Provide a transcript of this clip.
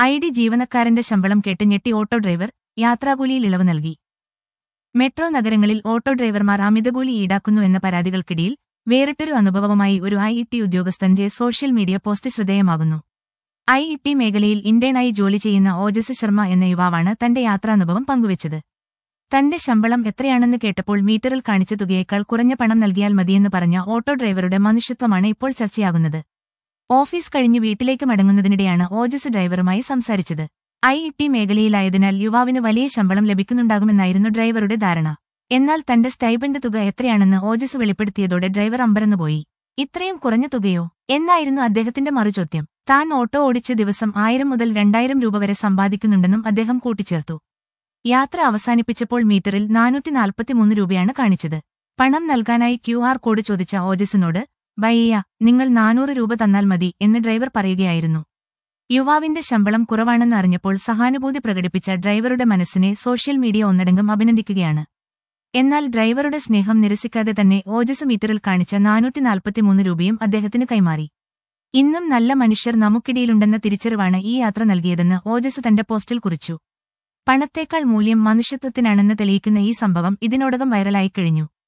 ID ജീവനക്കാരന്റെ ശമ്പളം കേട്ട് ഞെട്ടി ഓട്ടോ ഡ്രൈവർ, യാത്രാകൂലിയിൽ ഇളവ് നൽകി. മെട്രോ നഗരങ്ങളിൽ ഓട്ടോ ഡ്രൈവർമാർ അമിതകൂലി ഈടാക്കുന്നു എന്ന പരാതികൾക്കിടയിൽ വേറിട്ടൊരു അനുഭവവുമായി ഒരു ഐഇടി ഉദ്യോഗസ്ഥന്റെ സോഷ്യൽ മീഡിയ പോസ്റ്റ് ശ്രദ്ധേയമാകുന്നു. ഐഇടി മേഖലയിൽ ഇന്റേണായി ജോലി ചെയ്യുന്ന ഓജസ് ശർമ്മ എന്ന യുവാവാണ് തന്റെ യാത്രാനുഭവം പങ്കുവച്ചത്. തന്റെ ശമ്പളം എത്രയാണെന്ന് കേട്ടപ്പോൾ മീറ്ററിൽ കാണിച്ച തുകയേക്കാൾ കുറഞ്ഞ പണം നൽകിയാൽ മതിയെന്ന് പറഞ്ഞ ഓട്ടോ ഡ്രൈവറുടെ മനുഷ്യത്വമാണ് ഇപ്പോൾ ചർച്ചയാകുന്നത്. ഓഫീസ് കഴിഞ്ഞ് വീട്ടിലേക്ക് മടങ്ങുന്നതിനിടെയാണ് ഓജസ് ഡ്രൈവറുമായി സംസാരിച്ചത്. ഐഇടി മേഖലയിലായതിനാൽ യുവാവിന് വലിയ ശമ്പളം ലഭിക്കുന്നുണ്ടാകുമെന്നായിരുന്നു ഡ്രൈവറുടെ ധാരണ. എന്നാൽ തന്റെ സ്റ്റൈപ്പൻഡ് തുക എത്രയാണെന്ന് ഓജസ് വെളിപ്പെടുത്തിയതോടെ ഡ്രൈവർ അമ്പരന്നുപോയി. ഇത്രയും കുറഞ്ഞ തുകയോ എന്നായിരുന്നു അദ്ദേഹത്തിന്റെ മറുചോദ്യം. താൻ ഓട്ടോ ഓടിച്ച ദിവസം 1000 മുതൽ 2000 രൂപ വരെ സമ്പാദിക്കുന്നുണ്ടെന്നും അദ്ദേഹം കൂട്ടിച്ചേർത്തു. യാത്ര അവസാനിപ്പിച്ചപ്പോൾ മീറ്ററിൽ 443 രൂപയാണ് കാണിച്ചത്. പണം നൽകാനായി QR കോഡ് ചോദിച്ച ഓജസിനോട്, "ഭയ്യ, നിങ്ങൾ 400 രൂപ തന്നാൽ മതി" എന്ന് ഡ്രൈവർ പറയുകയായിരുന്നു. യുവാവിന്റെ ശമ്പളം കുറവാണെന്ന് അറിഞ്ഞപ്പോൾ സഹാനുഭൂതി പ്രകടിപ്പിച്ച ഡ്രൈവറുടെ മനസ്സിനെ സോഷ്യൽ മീഡിയ ഒന്നടങ്കം അഭിനന്ദിക്കുകയാണ്. എന്നാൽ ഡ്രൈവറുടെ സ്നേഹം നിരസിക്കാതെ തന്നെ ഓജസ് മീറ്ററിൽ കാണിച്ച 443 രൂപയും അദ്ദേഹത്തിന് കൈമാറി. ഇന്നും നല്ല മനുഷ്യർ നമുക്കിടയിലുണ്ടെന്ന തിരിച്ചറിവാണ് ഈ യാത്ര നൽകിയതെന്ന് ഓജസ് തന്റെ പോസ്റ്റിൽ കുറിച്ചു. പണത്തേക്കാൾ മൂല്യം മനുഷ്യത്വത്തിനാണെന്ന് തെളിയിക്കുന്ന ഈ സംഭവം ഇതിനോടകം വൈറലായിക്കഴിഞ്ഞു.